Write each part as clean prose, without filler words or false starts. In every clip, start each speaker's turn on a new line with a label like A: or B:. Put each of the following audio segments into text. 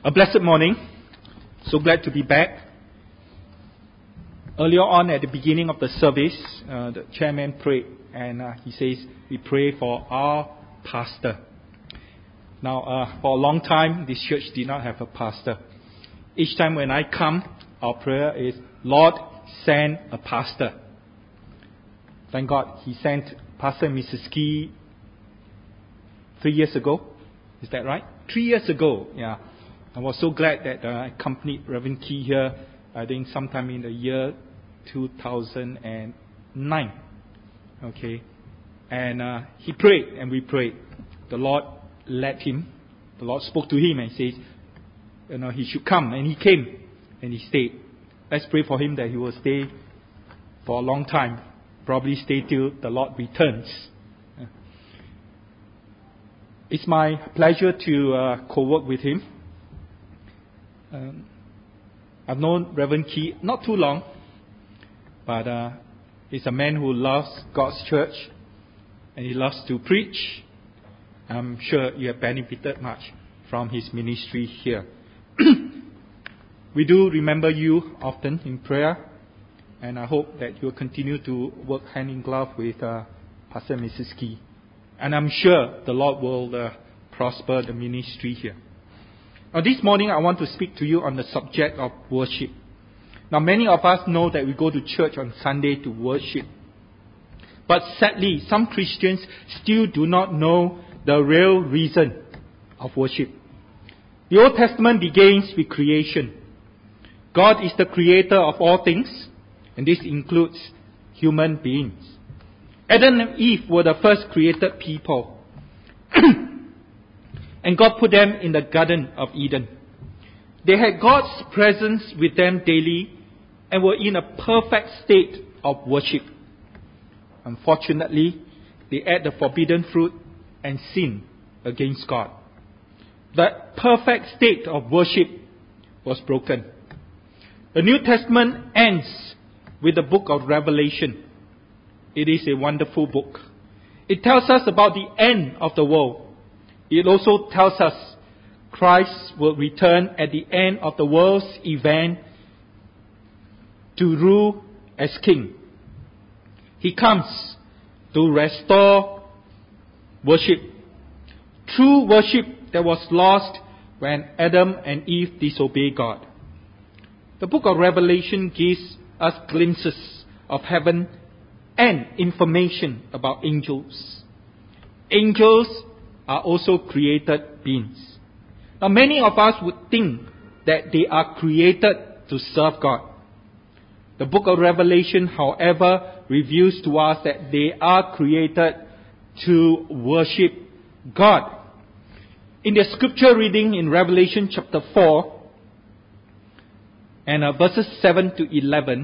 A: A blessed morning. So glad to be back. Earlier on at the beginning of the service, the chairman prayed and he says, we pray for our pastor. Now, for a long time, this church did not have a pastor. Each time when I come, our prayer is, Lord, send a pastor. Thank God, He sent Pastor and Mrs. Key 3 years ago. Is that right? 3 years ago, yeah. I was so glad that I accompanied Reverend Key here, I think sometime in the year 2009. Okay. And he prayed and we prayed. The Lord led him. The Lord spoke to him and said, he should come. And he came and he stayed. Let's pray for him that he will stay for a long time. Probably stay till the Lord returns. It's my pleasure to co-work with him. I've known Reverend Key not too long, but he's a man who loves God's church and he loves to preach. I'm sure you have benefited much from his ministry here. We do remember you often in prayer, and I hope that you'll continue to work hand in glove with Pastor and Mrs. Key. And I'm sure the Lord will prosper the ministry here. Now this morning I want to speak to you on the subject of worship. Now many of us know that we go to church on Sunday to worship. But sadly, some Christians still do not know the real reason of worship. The Old Testament begins with creation. God is the creator of all things, and this includes human beings. Adam and Eve were the first created people. And God put them in the Garden of Eden. They had God's presence with them daily and were in a perfect state of worship. Unfortunately, they ate the forbidden fruit and sinned against God. That perfect state of worship was broken. The New Testament ends with the book of Revelation. It is a wonderful book. It tells us about the end of the world. It also tells us Christ will return at the end of the world's event to rule as king. He comes to restore worship. True worship that was lost when Adam and Eve disobeyed God. The book of Revelation gives us glimpses of heaven and information about angels. Angels are also created beings. Now many of us would think that they are created to serve God. The book of Revelation, however, reveals to us that they are created to worship God. In the scripture reading in Revelation chapter 4 and verses 7 to 11,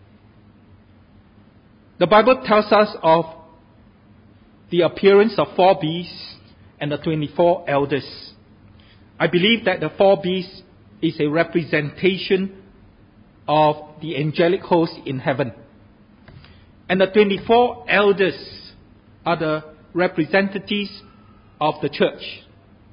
A: the Bible tells us of the appearance of 4 beasts and the 24 elders. I believe that the 4 beasts is a representation of the angelic host in heaven. And the 24 elders are the representatives of the church.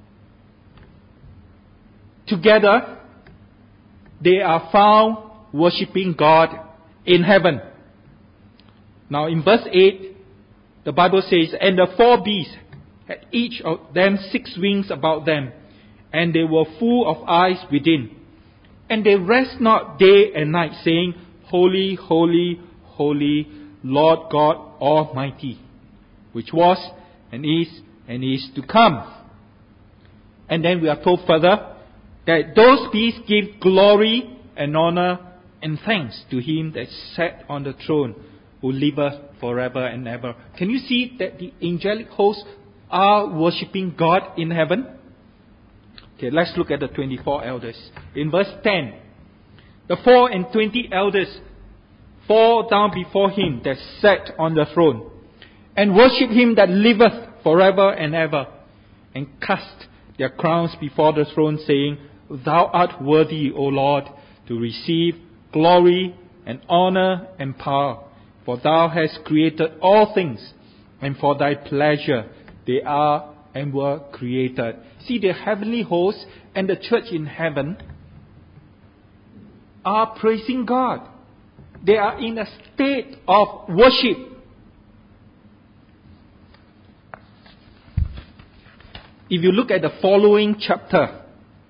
A: Together, they are found worshipping God in heaven. Now in verse 8, the Bible says, and the 4 beasts had each of them 6 wings about them, and they were full of eyes within. And they rest not day and night, saying, Holy, holy, holy, Lord God Almighty, which was, and is to come. And then we are told further, that those beasts give glory and honor and thanks to Him that sat on the throne, who liveth forever and ever. Can you see that the angelic hosts are worshipping God in heaven? Okay, let's look at the 24 elders. In verse 10, the 24 elders fall down before Him that sat on the throne, and worship Him that liveth forever and ever, and cast their crowns before the throne, saying, Thou art worthy, O Lord, to receive glory and honor and power, for Thou hast created all things, and for Thy pleasure they are and were created. See, the heavenly hosts and the church in heaven are praising God. They are in a state of worship. If you look at the following chapter,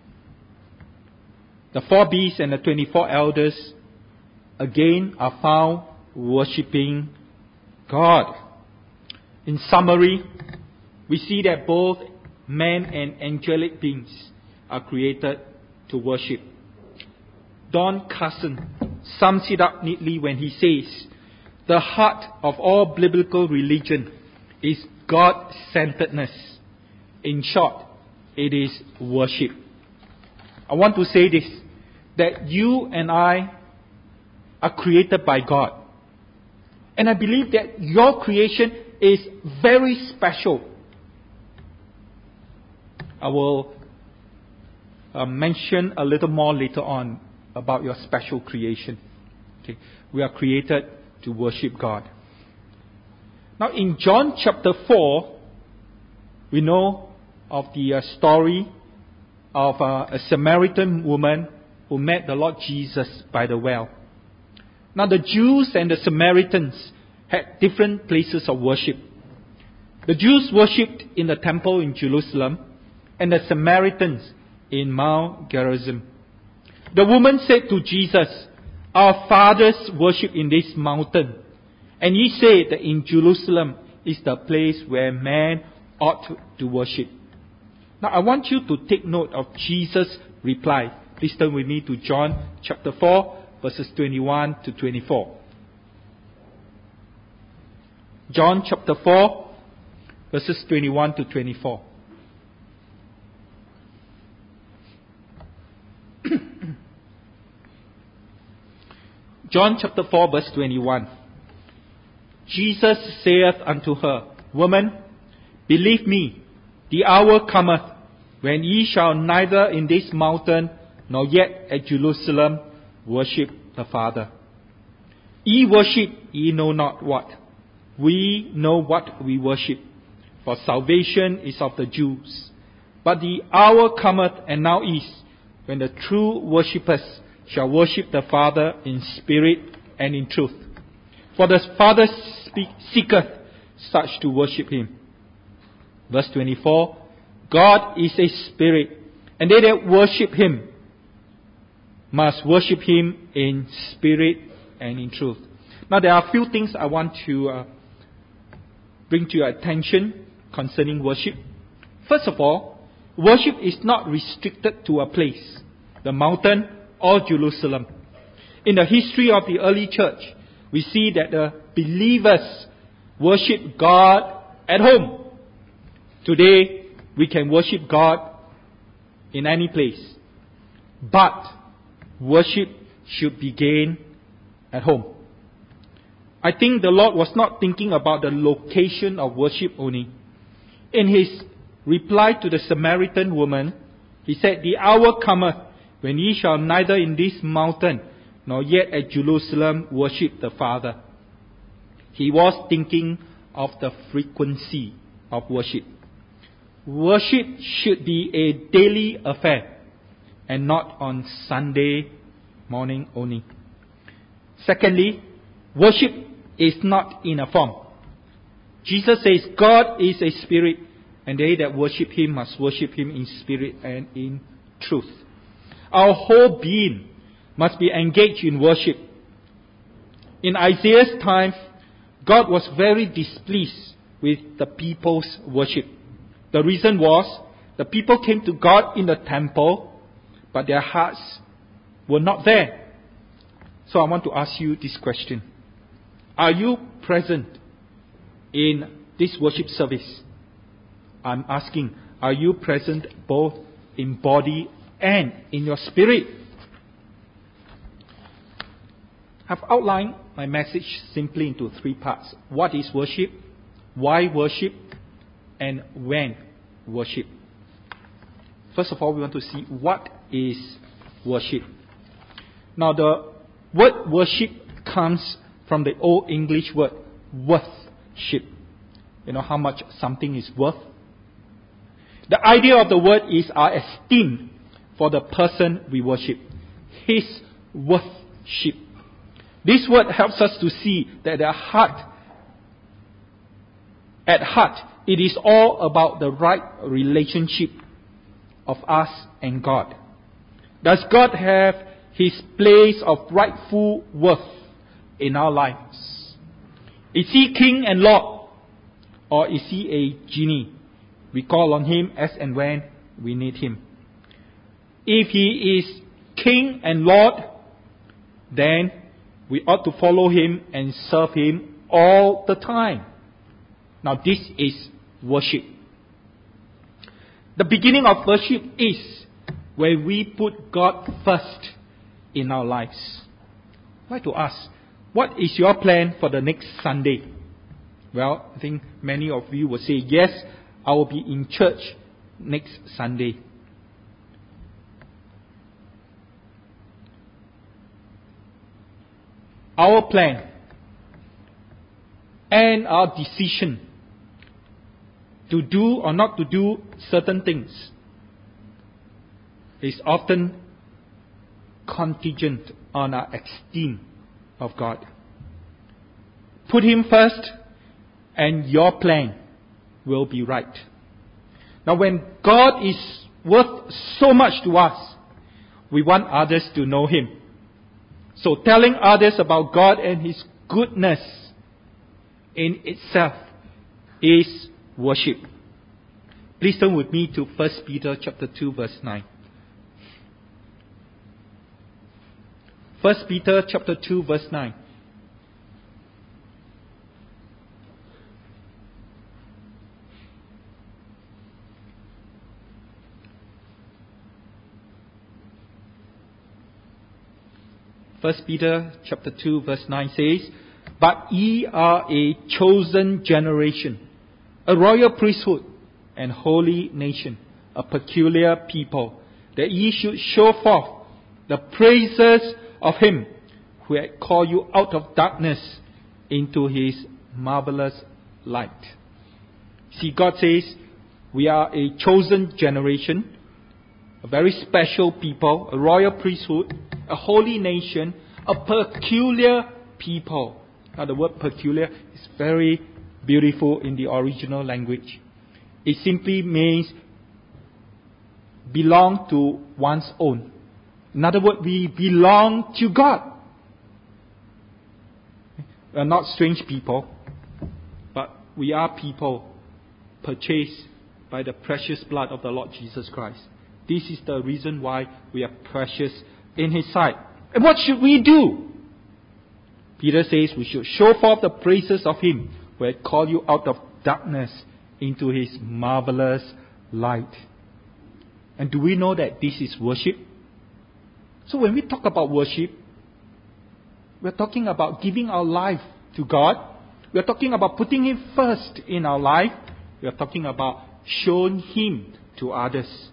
A: the 4 beasts and the 24 elders again are found worshipping God. In summary, we see that both man and angelic beings are created to worship. Don Carson sums it up neatly when he says, the heart of all biblical religion is God-centeredness. In short, it is worship. I want to say this, that you and I are created by God. And I believe that your creation is very special. I will mention a little more later on about your special creation. Okay. We are created to worship God. Now in John chapter 4, we know of the story of a Samaritan woman who met the Lord Jesus by the well. Now the Jews and the Samaritans had different places of worship. The Jews worshipped in the temple in Jerusalem, and the Samaritans in Mount Gerizim. The woman said to Jesus, our fathers worship in this mountain, and ye say that in Jerusalem is the place where man ought to worship. Now I want you to take note of Jesus' reply. Please turn with me to John chapter 4, verses 21 to 24. John chapter 4, verses 21 to 24. John chapter 4, verse 21. Jesus saith unto her, Woman, believe me, the hour cometh, when ye shall neither in this mountain, nor yet at Jerusalem, worship the Father. Ye worship, ye know not what. We know what we worship, for salvation is of the Jews. But the hour cometh, and now is, when the true worshippers shall worship the Father in spirit and in truth. For the Father seeketh such to worship him. Verse 24, God is a spirit, and they that worship him must worship him in spirit and in truth. Now there are a few things I want to bring to your attention concerning worship. First of all, worship is not restricted to a place, the mountain or Jerusalem. In the history of the early church, we see that the believers worship God at home. Today, we can worship God in any place. But worship should begin at home. I think the Lord was not thinking about the location of worship only. In his reply to the Samaritan woman, he said, the hour cometh when ye shall neither in this mountain nor yet at Jerusalem worship the Father. He was thinking of the frequency of worship. Worship should be a daily affair and not on Sunday morning only. Secondly, worship is not in a form. Jesus says God is a spirit, and they that worship him must worship him in spirit and in truth. Our whole being must be engaged in worship. In Isaiah's time, God was very displeased with the people's worship. The reason was the people came to God in the temple, but their hearts were not there. So I want to ask you this question. Are you present in this worship service? I'm asking, are you present both in body and in your spirit? I've outlined my message simply into 3 parts. What is worship? Why worship? And when worship? First of all, we want to see what is worship. Now, the word worship comes from the Old English word worthship. You know how much something is worth? The idea of the word is our esteem for the person we worship. His worship. This word helps us to see that at heart, it is all about the right relationship of us and God. Does God have His place of rightful worth in our lives? Is He King and Lord? Or is He a genie? We call on Him as and when we need Him. If He is King and Lord, then we ought to follow Him and serve Him all the time. Now this is worship. The beginning of worship is where we put God first in our lives. I'd like to ask, what is your plan for the next Sunday? Well, I think many of you will say, yes, I will be in church next Sunday. Our plan and our decision to do or not to do certain things is often contingent on our esteem of God. Put Him first and your plan will be right. Now when God is worth so much to us, we want others to know Him. So telling others about God and His goodness in itself is worship. Please turn with me to 1 Peter chapter 2 verse 9. 1 Peter chapter 2 verse 9. First Peter chapter 2 verse 9 says, "But ye are a chosen generation, a royal priesthood, and holy nation, a peculiar people, that ye should show forth the praises of Him who had called you out of darkness into His marvelous light." See, God says, we are a chosen generation, a very special people, a royal priesthood, a holy nation, a peculiar people. Now the word peculiar is very beautiful in the original language. It simply means belong to one's own. In other words, we belong to God. We are not strange people, but we are people purchased by the precious blood of the Lord Jesus Christ. This is the reason why we are precious in His sight. And what should we do? Peter says we should show forth the praises of Him who had called you out of darkness into His marvelous light. And do we know that this is worship? So when we talk about worship, we're talking about giving our life to God. We're talking about putting Him first in our life. We're talking about showing Him to others.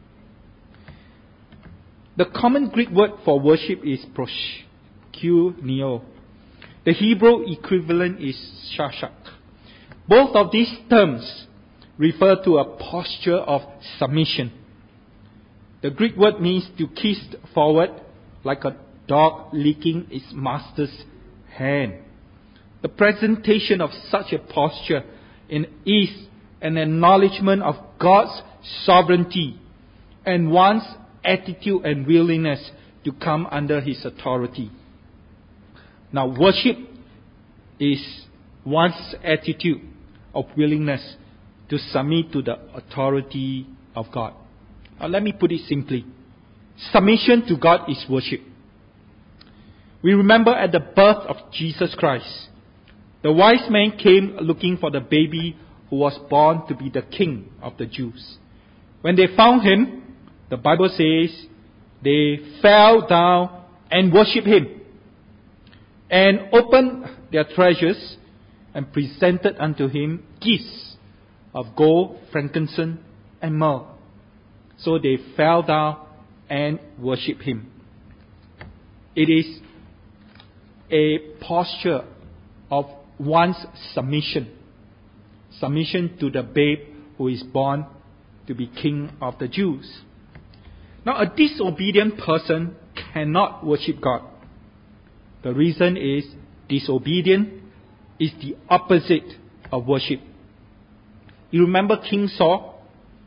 A: The common Greek word for worship is proskuneo. The Hebrew equivalent is shashak. Both of these terms refer to a posture of submission. The Greek word means to kist forward like a dog licking its master's hand. The presentation of such a posture is an acknowledgement of God's sovereignty and one's attitude and willingness to come under His authority. Now, worship is one's attitude of willingness to submit to the authority of God. Now, let me put it simply. Submission to God is worship. We remember at the birth of Jesus Christ, the wise men came looking for the baby who was born to be the king of the Jews. When they found Him, the Bible says they fell down and worshipped Him and opened their treasures and presented unto Him gifts of gold, frankincense, and myrrh. So they fell down and worshipped Him. It is a posture of one's submission. Submission to the babe who is born to be king of the Jews. Now, a disobedient person cannot worship God. The reason is disobedience is the opposite of worship. You remember King Saul?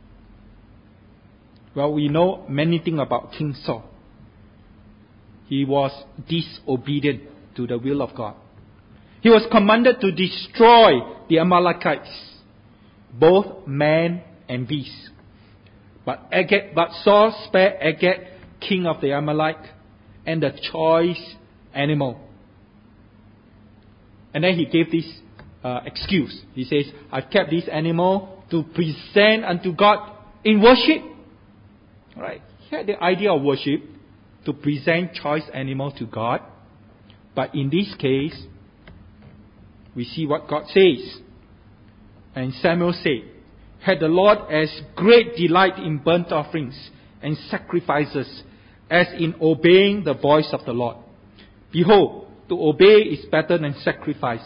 A: Well, we know many things about King Saul. He was disobedient to the will of God. He was commanded to destroy the Amalekites, both man and beast. But Saul spared Agag, king of the Amalek, and the choice animal. And then he gave this excuse. He says, I've kept this animal to present unto God in worship. Right? He had the idea of worship, to present choice animal to God. But in this case, we see what God says. And Samuel said, had the Lord as great delight in burnt offerings and sacrifices as in obeying the voice of the Lord. Behold, to obey is better than sacrifice,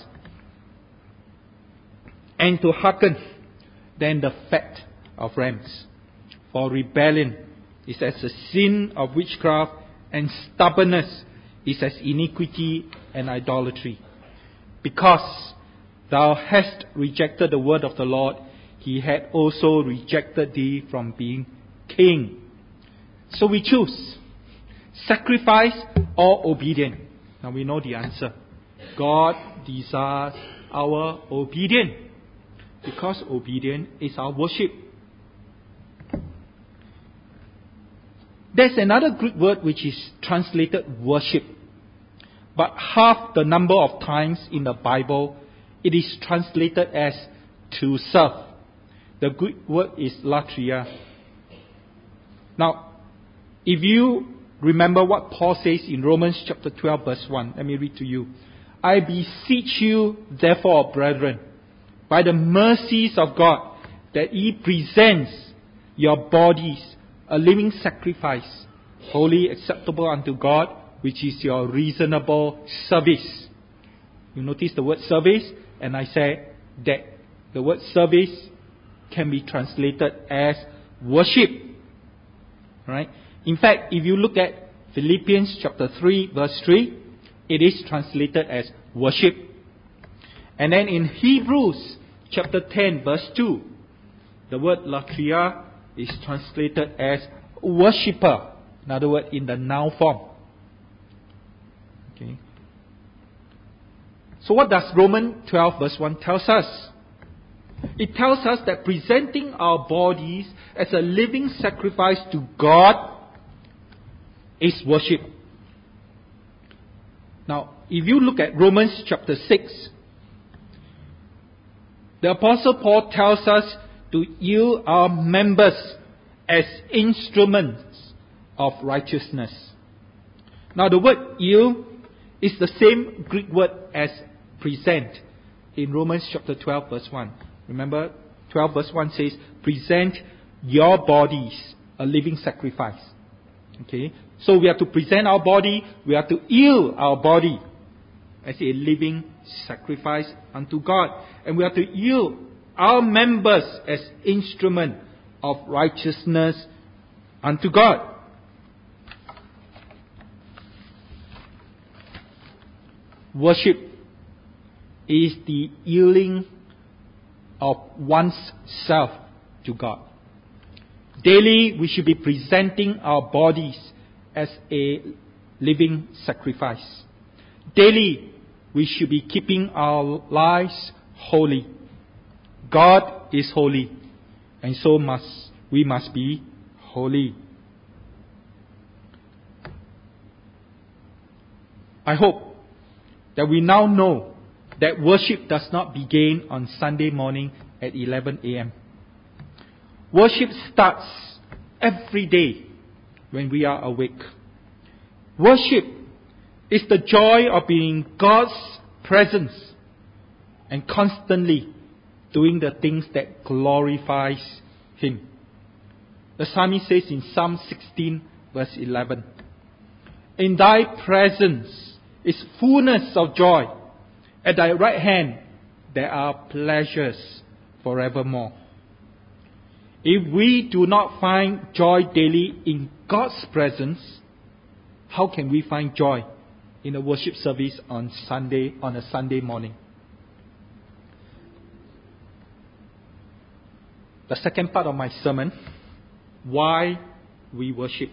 A: and to hearken than the fat of rams. For rebellion is as a sin of witchcraft, and stubbornness is as iniquity and idolatry. Because thou hast rejected the word of the Lord, he had also rejected thee from being king. So we choose sacrifice or obedience. Now we know the answer. God desires our obedience, because obedience is our worship. There's another Greek word which is translated worship, but half the number of times in the Bible it is translated as to serve. The Greek word is latria. Now, if you remember what Paul says in Romans chapter 12 verse 1, let me read to you. I beseech you, therefore, brethren, by the mercies of God, that ye present your bodies a living sacrifice, holy, acceptable unto God, which is your reasonable service. You notice the word service, and I said that the word service can be translated as worship. Right? In fact, if you look at Philippians chapter 3 verse 3, it is translated as worship. And then in Hebrews chapter 10 verse 2, the word latria is translated as worshipper. In other words, in the noun form. Okay. So what does Romans 12 verse 1 tells us? It tells us that presenting our bodies as a living sacrifice to God is worship. Now, if you look at Romans chapter 6, the Apostle Paul tells us to yield our members as instruments of righteousness. Now, the word yield is the same Greek word as present in Romans chapter 12 verse 1. Remember, 12 verse 1 says, present your bodies a living sacrifice. Okay? So we have to present our body, we have to yield our body as a living sacrifice unto God. And we have to yield our members as instrument of righteousness unto God. Worship is the yielding of one's self to God. Daily we should be presenting our bodies as a living sacrifice. Daily we should be keeping our lives holy. God is holy, and so we must be holy. I hope that we now know that worship does not begin on Sunday morning at 11 a.m. Worship starts every day when we are awake. Worship is the joy of being in God's presence and constantly doing the things that glorifies Him. The psalmist says in Psalm 16 verse 11, in thy presence is fullness of joy. At thy right hand there are pleasures forevermore. If we do not find joy daily in God's presence, how can we find joy in a worship service on a Sunday morning? The second part of my sermon, why we worship.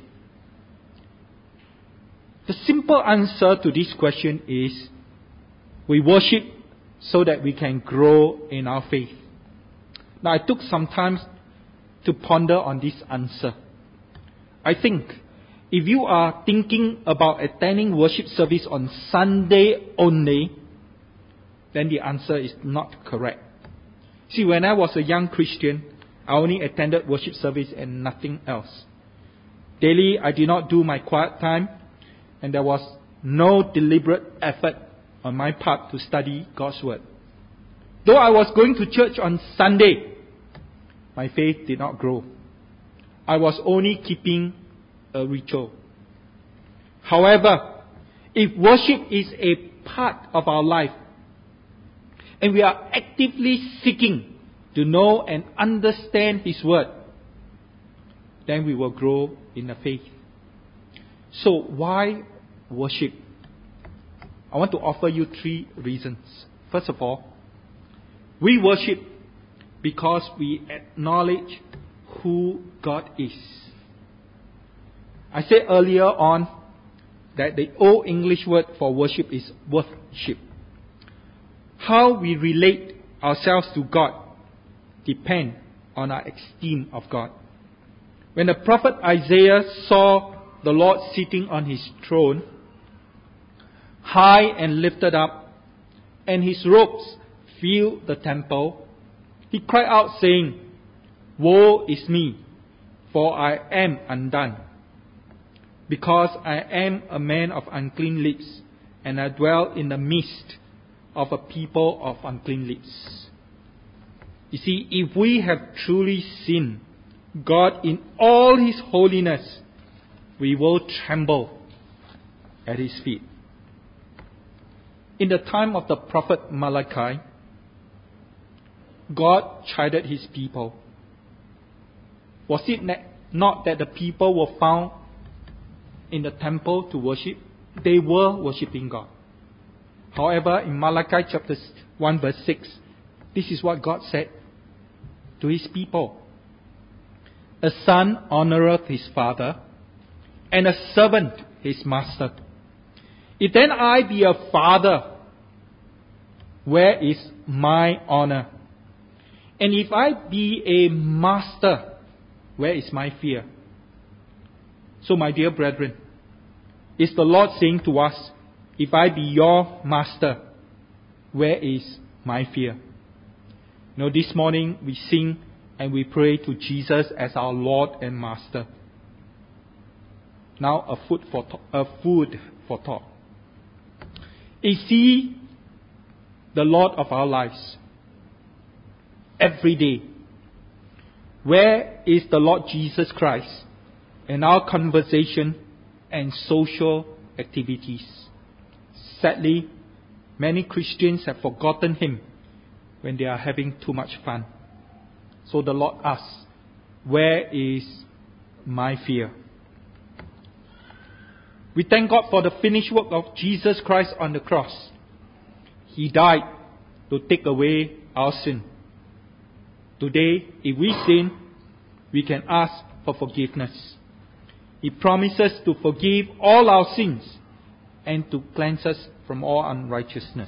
A: The simple answer to this question is, we worship so that we can grow in our faith. Now, I took some time to ponder on this answer. I think if you are thinking about attending worship service on Sunday only, then the answer is not correct. See, when I was a young Christian, I only attended worship service and nothing else. Daily, I did not do my quiet time, and there was no deliberate effort on my part to study God's Word. Though I was going to church on Sunday, my faith did not grow. I was only keeping a ritual. However, if worship is a part of our life, and we are actively seeking to know and understand His Word, then we will grow in the faith. So, why worship? I want to offer you 3 reasons. First of all, we worship because we acknowledge who God is. I said earlier on that the Old English word for worship is worship. How we relate ourselves to God depend on our esteem of God. When the prophet Isaiah saw the Lord sitting on His throne, high and lifted up, and His robes filled the temple, he cried out saying, "Woe is me, for I am undone, because I am a man of unclean lips, and I dwell in the midst of a people of unclean lips." You see, if we have truly seen God in all His holiness, we will tremble at His feet. In the time of the prophet Malachi, God chided His people. Was it not that the people were found in the temple to worship? They were worshipping God. However, in Malachi chapter 1 verse 6, this is what God said to His people. "A son honoreth his father, and a servant his master. If then I be a father, where is my honor? And if I be a master, where is my fear?" So, my dear brethren, is the Lord saying to us, if I be your master, where is my fear? You know, this morning we sing and we pray to Jesus as our Lord and Master. Now a food for thought. Is He the Lord of our lives? Every day. Where is the Lord Jesus Christ in our conversation and social activities? Sadly, many Christians have forgotten Him when they are having too much fun. So the Lord asks, where is my fear? We thank God for the finished work of Jesus Christ on the cross. He died to take away our sin. Today, if we sin, we can ask for forgiveness. He promises to forgive all our sins and to cleanse us from all unrighteousness.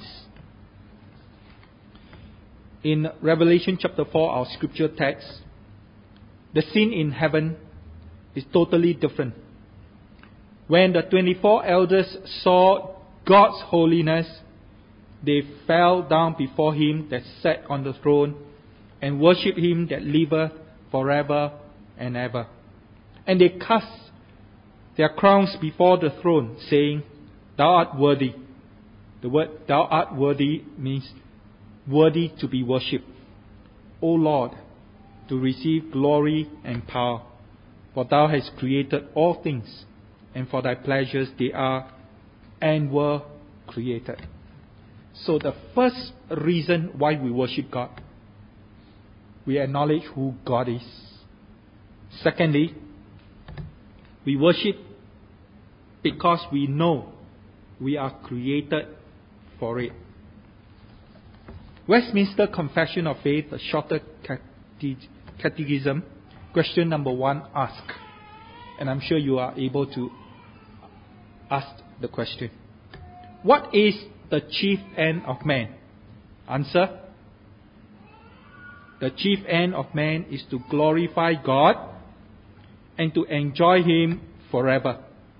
A: In Revelation chapter 4, our scripture text, the scene in heaven is totally different. When the 24 elders saw God's holiness, they fell down before Him that sat on the throne and worshipped Him that liveth forever and ever. And they cast their crowns before the throne, saying, "Thou art worthy." The word "thou art worthy" means worthy to be worshipped. O Lord, to receive glory and power, for Thou hast created all things, and for Thy pleasures they are and were created. So the first reason why we worship God, we acknowledge who God is. Secondly, we worship because we know we are created for it. Westminster Confession of Faith, a shorter catechism, question number 1 asks, and I'm sure you are able to ask the question. What is the chief end of man? Answer. The chief end of man is to glorify God and to enjoy Him forever.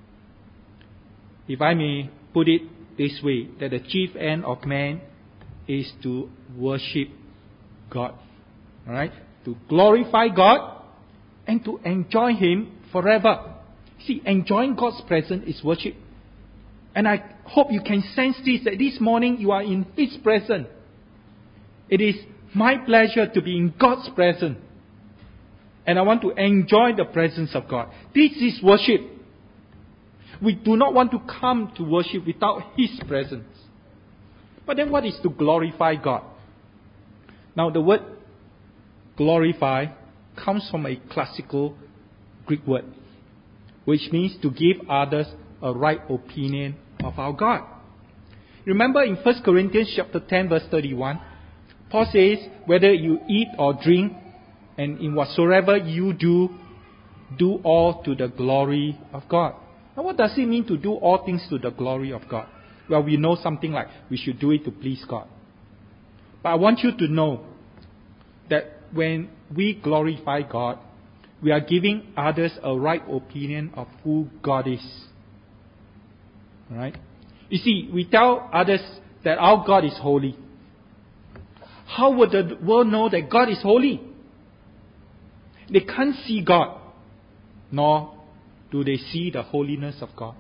A: If I may put it this way, that the chief end of man is to worship God. Alright? To glorify God and to enjoy Him forever. See, enjoying God's presence is worship. And I hope you can sense this, that this morning you are in His presence. It is my pleasure to be in God's presence. And I want to enjoy the presence of God. This is worship. We do not want to come to worship without His presence. But then what is to glorify God? Now the word glorify comes from a classical Greek word, which means to give others a right opinion of our God. Remember in 1 Corinthians chapter 10 verse 31, Paul says, whether you eat or drink, and in whatsoever you do, do all to the glory of God. Now what does it mean to do all things to the glory of God? Well, we know something like we should do it to please God. But I want you to know that when we glorify God, we are giving others a right opinion of who God is. Alright? You see, we tell others that our God is holy. How would the world know that God is holy? They can't see God, nor do they see the holiness of God.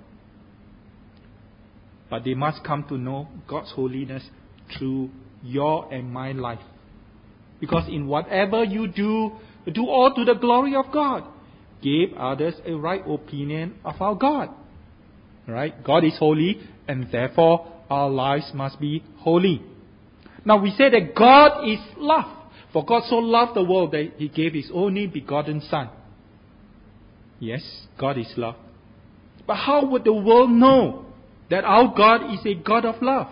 A: But they must come to know God's holiness through your and my life. Because in whatever you do all to the glory of God. Give others a right opinion of our God. Right? God is holy, and therefore our lives must be holy. Now we say that God is love. For God so loved the world that He gave His only begotten Son. Yes, God is love. But how would the world know that our God is a God of love?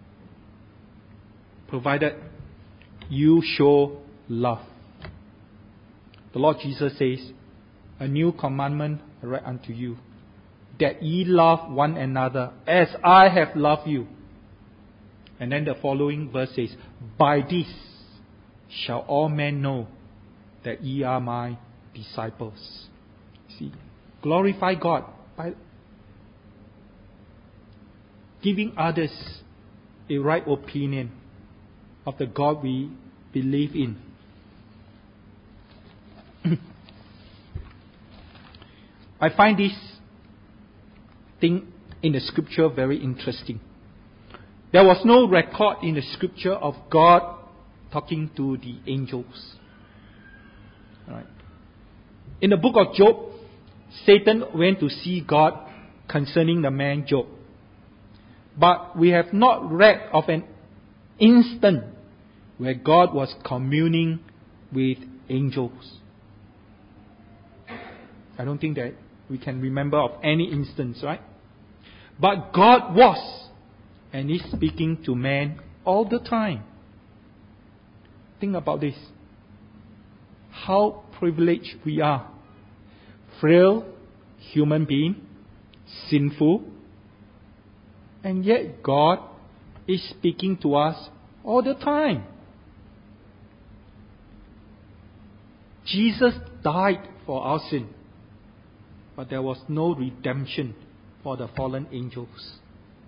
A: Provided you show love. The Lord Jesus says, a new commandment I write unto you, that ye love one another as I have loved you. And then the following verse says, by this shall all men know that ye are my disciples. See, glorify God by giving others a right opinion of the God we believe in. I find this thing in the scripture very interesting. There was no record in the scripture of God talking to the angels. Right. In the book of Job, Satan went to see God concerning the man Job. But we have not read of an instant where God was communing with angels. I don't think that we can remember of any instance, right? But God was and is speaking to man all the time. Think about this. How privileged we are. Frail human being, sinful, and yet God is speaking to us all the time. Jesus died for our sin, but there was no redemption for the fallen angels.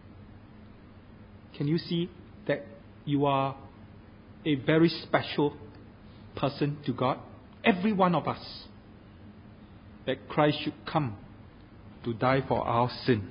A: Can you see that you are a very special person to God? Every one of us. That Christ should come to die for our sin.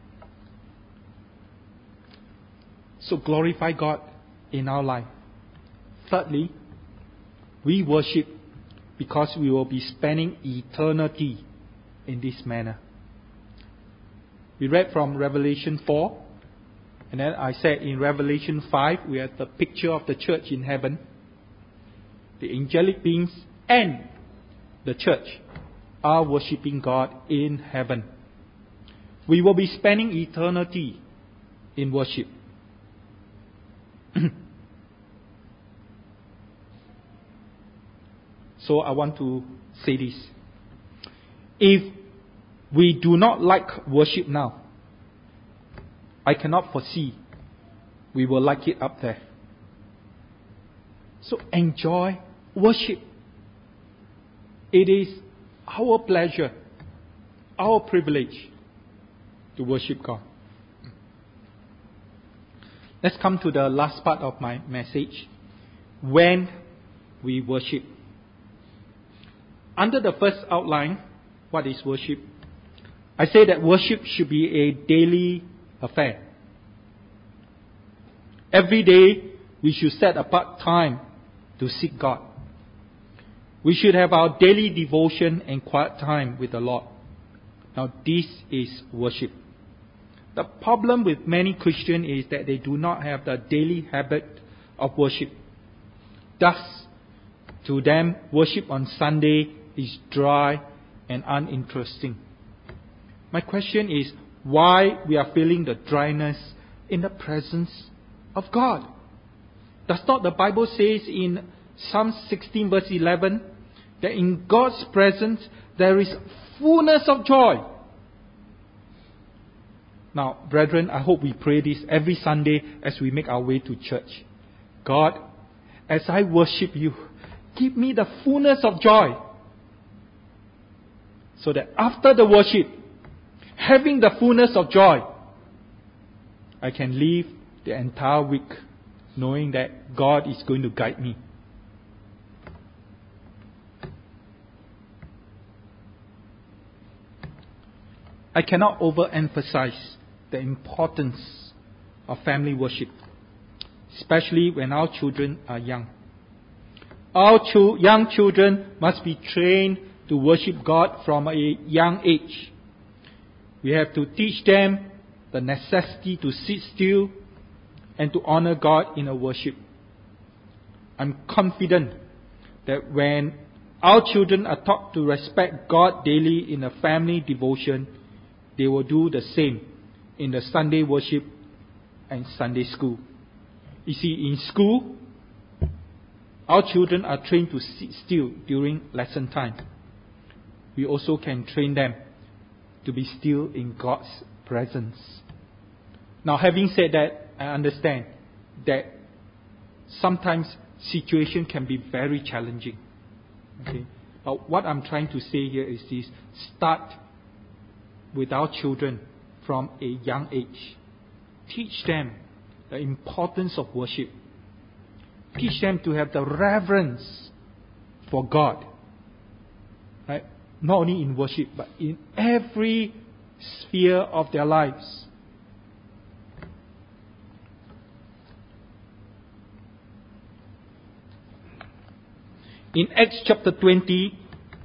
A: So glorify God in our life. Thirdly, we worship because we will be spending eternity in this manner. We read from Revelation 4, and then I said in Revelation 5, we have the picture of the church in heaven, the angelic beings and the church. are worshiping God in heaven. We will be spending eternity in worship. So I want to say this. If we do not like worship now, I cannot foresee we will like it up there. So enjoy worship. It is our pleasure, our privilege to worship God. Let's come to the last part of my message. When we worship. Under the first outline, what is worship? I say that worship should be a daily affair. Every day, we should set apart time to seek God. We should have our daily devotion and quiet time with the Lord. Now, this is worship. The problem with many Christians is that they do not have the daily habit of worship. Thus, to them, worship on Sunday is dry and uninteresting. My question is, why we are feeling the dryness in the presence of God? Does not the Bible says in Psalm 16 verse 11 that in God's presence there is fullness of joy? Now, brethren, I hope we pray this every Sunday as we make our way to church. God, as I worship you, give me the fullness of joy. So that after the worship, having the fullness of joy, I can live the entire week knowing that God is going to guide me. I cannot overemphasize the importance of family worship, especially when our children are young. Our young children must be trained to worship God from a young age. We have to teach them the necessity to sit still and to honor God in our worship. I'm confident that when our children are taught to respect God daily in a family devotion, they will do the same in the Sunday worship and Sunday school. You see, in school, our children are trained to sit still during lesson time. We also can train them to be still in God's presence. Now, having said that, I understand that sometimes situation can be very challenging. Okay? But what I'm trying to say here is this: start with our children from a young age. Teach them the importance of worship. Teach them to have the reverence for God. Right? Not only in worship, but in every sphere of their lives. In Acts chapter 20,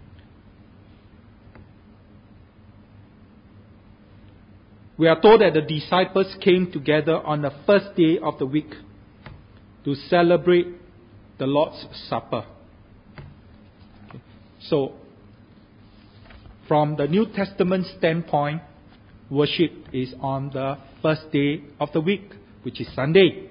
A: we are told that the disciples came together on the first day of the week to celebrate the Lord's Supper. Okay. So, from the New Testament standpoint, worship is on the first day of the week, which is Sunday.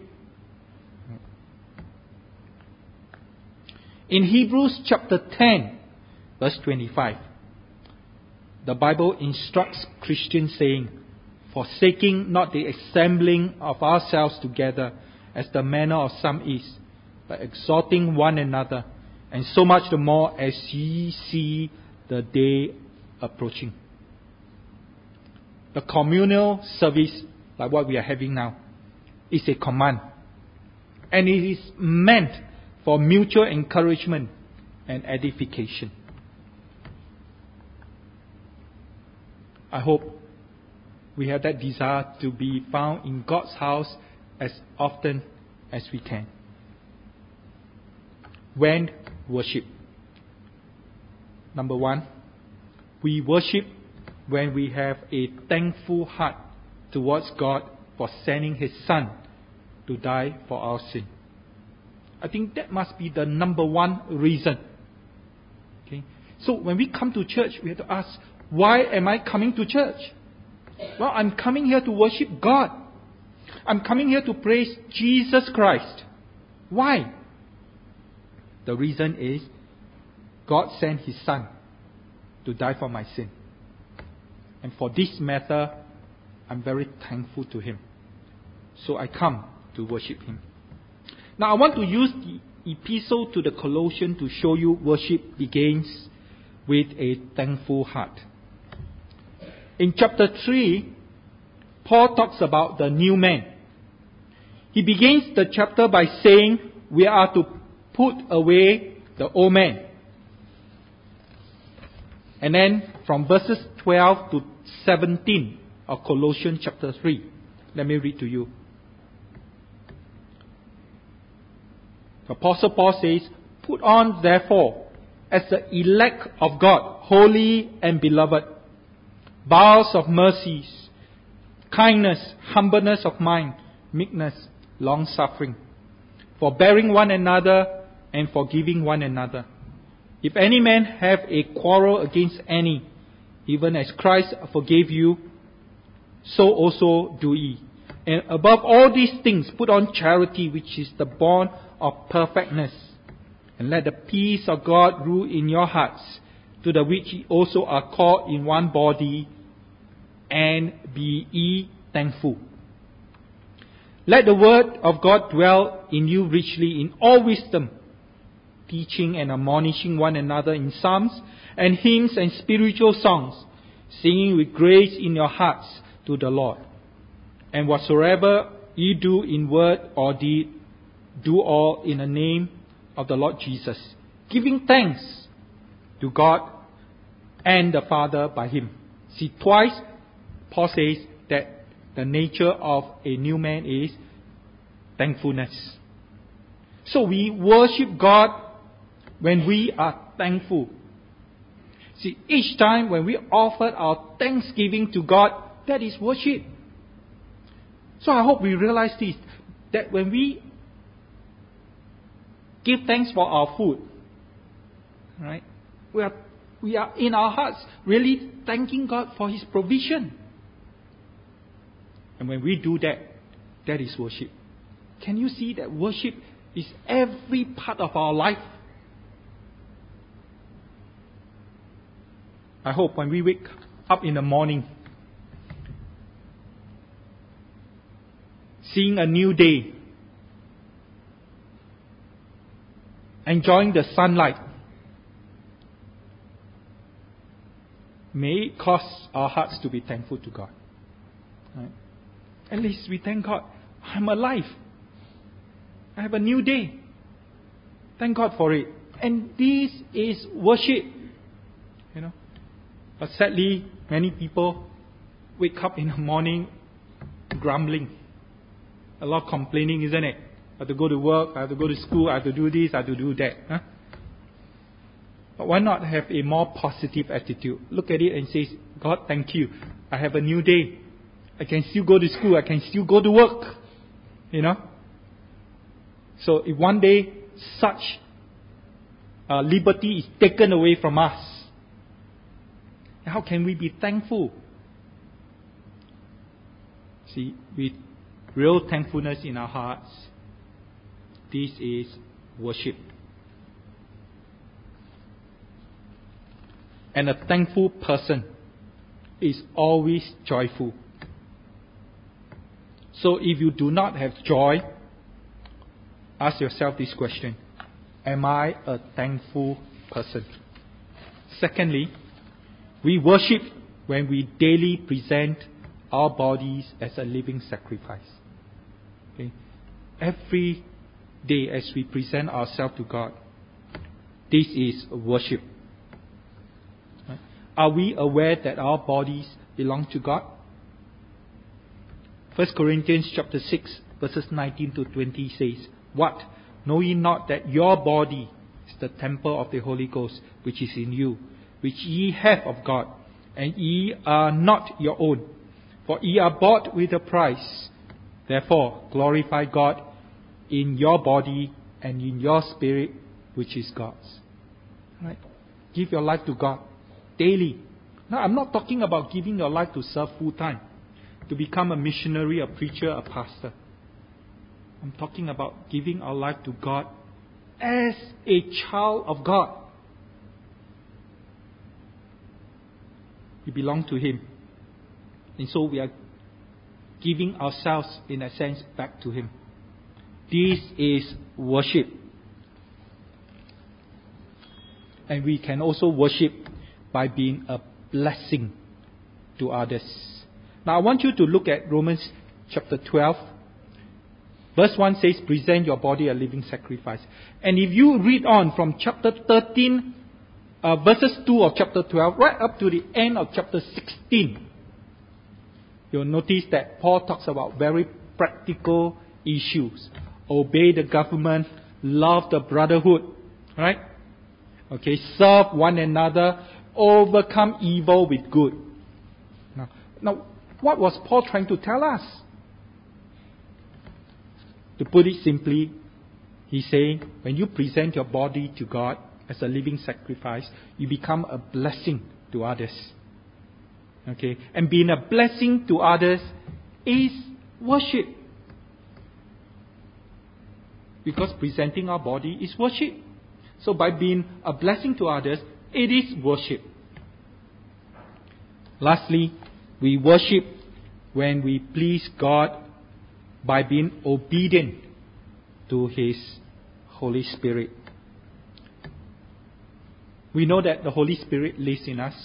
A: In Hebrews chapter 10, verse 25, the Bible instructs Christians saying, "Forsaking not the assembling of ourselves together, as the manner of some is, but exhorting one another, and so much the more as ye see the day approaching." The communal service, like what we are having now, is a command. And it is meant for mutual encouragement and edification. I hope we have that desire to be found in God's house as often as we can. When worship. Number one, we worship when we have a thankful heart towards God for sending His Son to die for our sin. I think that must be the number one reason. Okay? So when we come to church, we have to ask, why am I coming to church? Well, I'm coming here to worship God. I'm coming here to praise Jesus Christ. Why? The reason is God sent His Son to die for my sin. And for this matter, I'm very thankful to Him. So I come to worship Him. Now I want to use the epistle to the Colossians to show you worship begins with a thankful heart. In chapter 3, Paul talks about the new man. He begins the chapter by saying we are to put away the old man. And then from verses 12 to 17 of Colossians chapter 3, let me read to you. The Apostle Paul says, put on therefore as the elect of God, holy and beloved, bowels of mercies, kindness, humbleness of mind, meekness, long-suffering, forbearing one another and forgiving one another. If any man have a quarrel against any, even as Christ forgave you, so also do ye. And above all these things, put on charity, which is the bond of perfectness. And let the peace of God rule in your hearts, to the which ye also are called in one body, and be ye thankful. Let the word of God dwell in you richly in all wisdom, teaching and admonishing one another in psalms and hymns and spiritual songs, singing with grace in your hearts to the Lord. And whatsoever ye do in word or deed, do all in the name of the Lord Jesus, giving thanks to God and the Father by Him. See, twice Paul says that the nature of a new man is thankfulness. So we worship God when we are thankful. See, each time when we offer our thanksgiving to God, that is worship. So I hope we realize this, that when we give thanks for our food, right, we are in our hearts really thanking God for His provision. And when we do that, that is worship. Can you see that worship is every part of our life? I hope when we wake up in the morning, seeing a new day, enjoying the sunlight, may it cause our hearts to be thankful to God. Right? At least we thank God, I'm alive. I have a new day. Thank God for it. And this is worship. You know. But sadly, many people wake up in the morning grumbling. A lot of complaining, isn't it? I have to go to work, I have to go to school, I have to do this, I have to do that. Huh? But why not have a more positive attitude? Look at it and say, God, thank you. I have a new day. I can still go to school, I can still go to work. You know? So if one day such liberty is taken away from us, how can we be thankful? See, with real thankfulness in our hearts, this is worship. And a thankful person is always joyful. So if you do not have joy, ask yourself this question: am I a thankful person? Secondly, we worship when we daily present our bodies as a living sacrifice. Okay? Every day as we present ourselves to God, this is worship. Right? Are we aware that our bodies belong to God? 1 Corinthians chapter 6 verses 19 to 20 says, what? Know ye not that your body is the temple of the Holy Ghost, which is in you, which ye have of God, and ye are not your own, for ye are bought with a price. Therefore glorify God in your body and in your spirit, which is God's. Right? Give your life to God daily. Now, I'm not talking about giving your life to serve full time, to become a missionary, a preacher, a pastor. I'm talking about giving our life to God as a child of God. We belong to Him. And so we are giving ourselves, in a sense, back to Him. This is worship. And we can also worship by being a blessing to others. Now I want you to look at Romans chapter 12. Verse 1 says, present your body a living sacrifice. And if you read on from chapter 13, verses 2 of chapter 12, right up to the end of chapter 16, you'll notice that Paul talks about very practical issues. Obey the government, love the brotherhood, right? Okay, serve one another, overcome evil with good. Now, what was Paul trying to tell us? To put it simply, he's saying, when you present your body to God as a living sacrifice, you become a blessing to others. Okay, and being a blessing to others is worship. Because presenting our body is worship. So by being a blessing to others, it is worship. Lastly, we worship when we please God by being obedient to His Holy Spirit. We know that the Holy Spirit lives in us.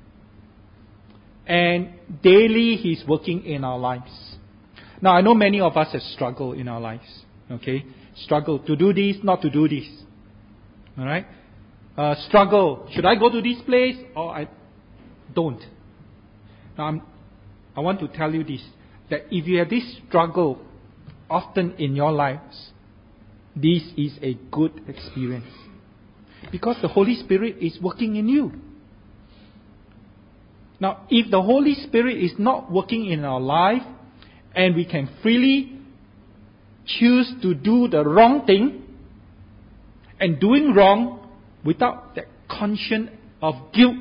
A: And daily He's working in our lives. Now I know many of us have struggled in our lives. Okay? Struggle to do this, not to do this. Alright? Struggle. Should I go to this place or I don't? Now I want to tell you this. That if you have this struggle often in your lives, this is a good experience. Because the Holy Spirit is working in you. Now, if the Holy Spirit is not working in our life, and we can freely choose to do the wrong thing, and doing wrong without that conscience of guilt,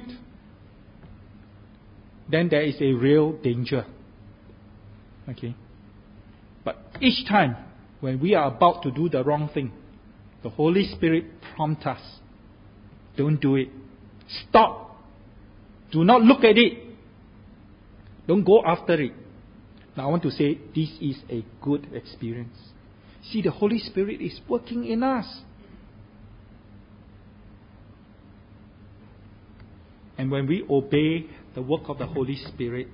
A: then there is a real danger. Okay? But each time when we are about to do the wrong thing, the Holy Spirit prompts us. Don't do it. Stop. Do not look at it. Don't go after it. Now I want to say this is a good experience. See, the Holy Spirit is working in us. And when we obey the work of the Holy Spirit,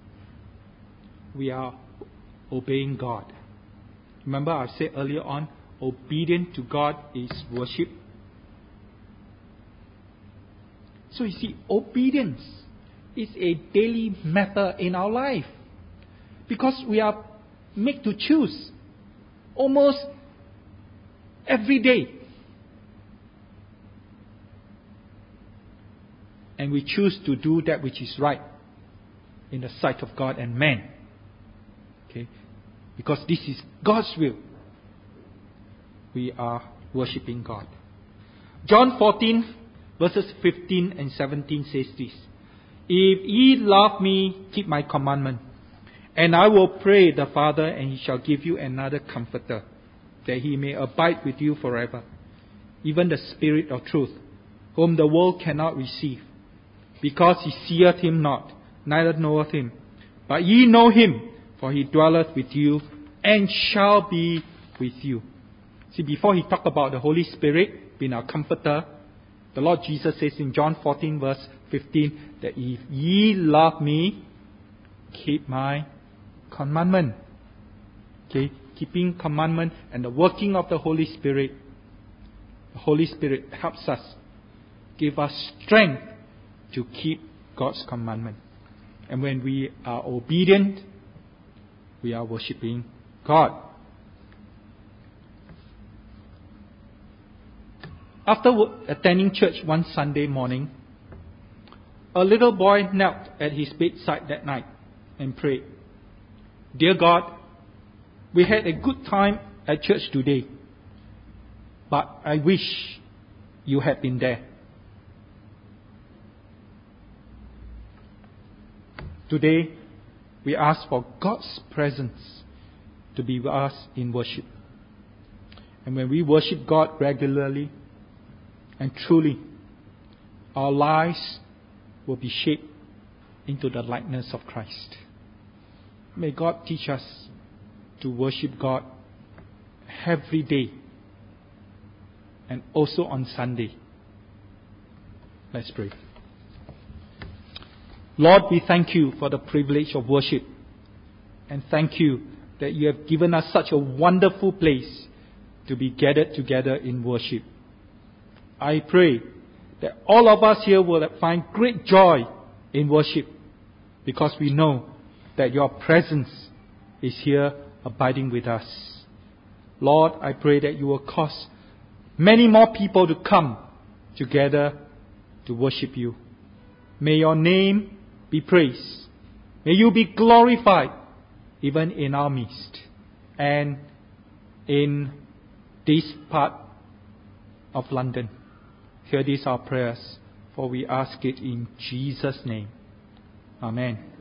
A: we are obeying God. Remember I said earlier on, obedience to God is worship. So you see, obedience is a daily matter in our life. Because we are made to choose almost every day. And we choose to do that which is right in the sight of God and man. Okay? Because this is God's will. We are worshipping God. John 14 verses 15 and 17 says this. If ye love me, keep my commandment. And I will pray the Father, and He shall give you another comforter, that He may abide with you forever. Even the Spirit of truth, whom the world cannot receive, because He seeth Him not, neither knoweth Him. But ye know Him, for He dwelleth with you, and shall be with you. See, before He talked about the Holy Spirit being our comforter, the Lord Jesus says in John 14 verse 15, that if ye love me, keep my commandment. Okay, keeping commandment and the working of the Holy Spirit. The Holy Spirit helps us, give us strength to keep God's commandment. And when we are obedient, we are worshipping God. After attending church one Sunday morning, a little boy knelt at his bedside that night and prayed, Dear God, we had a good time at church today, but I wish you had been there. Today, we ask for God's presence to be with us in worship. And when we worship God regularly and truly, our lives will be shaped into the likeness of Christ. May God teach us to worship God every day and also on Sunday. Let's pray. Lord, we thank you for the privilege of worship, and thank you that you have given us such a wonderful place to be gathered together in worship. I pray that all of us here will find great joy in worship, because we know that your presence is here abiding with us. Lord, I pray that you will cause many more people to come together to worship you. May your name be praised. May you be glorified even in our midst and in this part of London. Hear these our prayers, for we ask it in Jesus' name. Amen.